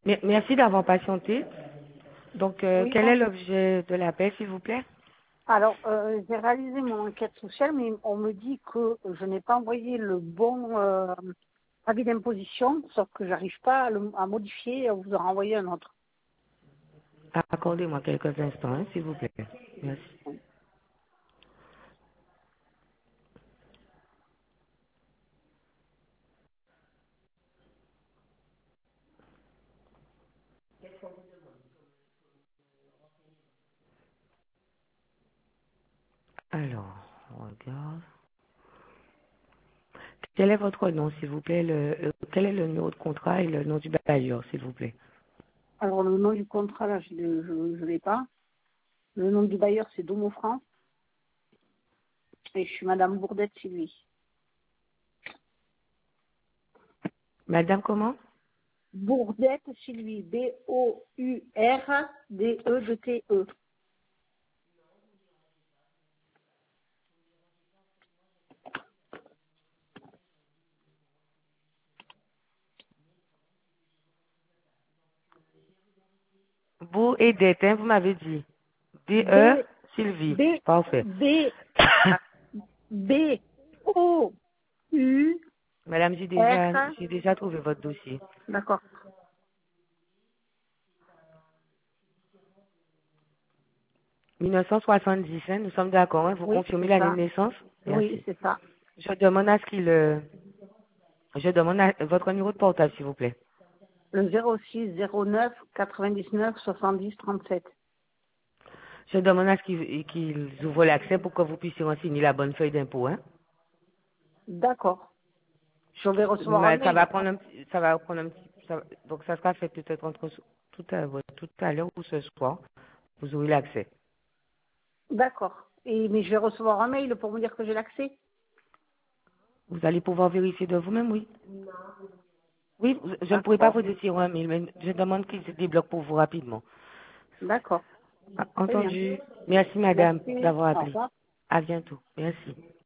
Merci d'avoir patienté. Donc, Oui, quel est bonjour. l'objet de l'appel, s'il vous plaît? Alors, j'ai réalisé mon enquête sociale, mais on me dit que je n'ai pas envoyé le bon avis d'imposition, sauf que j'arrive pas à modifier et à vous en renvoyer un autre. Accordez-moi quelques instants, hein, s'il vous plaît. Merci. Alors, on regarde. Quel est votre nom, s'il vous plaît? Quel est le numéro de contrat et le nom du bailleur, s'il vous plaît? Alors, le nom du contrat, là, je ne l'ai pas. Le nom du bailleur, c'est Domo France, et je suis Madame Bourdette Sylvie. Madame, comment? Bourdette Sylvie, Bourdette-E. Vous et Dette, hein, vous m'avez dit. B, D-E, Sylvie. B, Parfait. B, B-O-U-R. Madame, j'ai déjà trouvé votre dossier. D'accord. 1970, hein, nous sommes d'accord, hein, vous Oui, confirmez c'est l'année de ça. naissance? Oui, Merci. c'est ça. Je demande votre numéro de portable, s'il vous plaît. Le 06 09 99 70 37. Je demande à ce qu'ils ouvrent l'accès pour que vous puissiez renseigner la bonne feuille d'impôt, hein. D'accord. Je vais recevoir un Mais ça mail. va prendre donc ça sera fait peut-être entre tout à l'heure ou ce soir. Vous aurez l'accès. D'accord. Mais je vais recevoir un mail pour me dire que j'ai l'accès. Vous allez pouvoir vérifier de vous-même, oui. Oui, je ne pourrai pas vous D'accord. dire sur un mail, mais je demande qu'ils se débloquent pour vous rapidement. D'accord. Très bien. Entendu. Merci, madame, Merci. d'avoir Au appelé. revoir. À bientôt. Merci.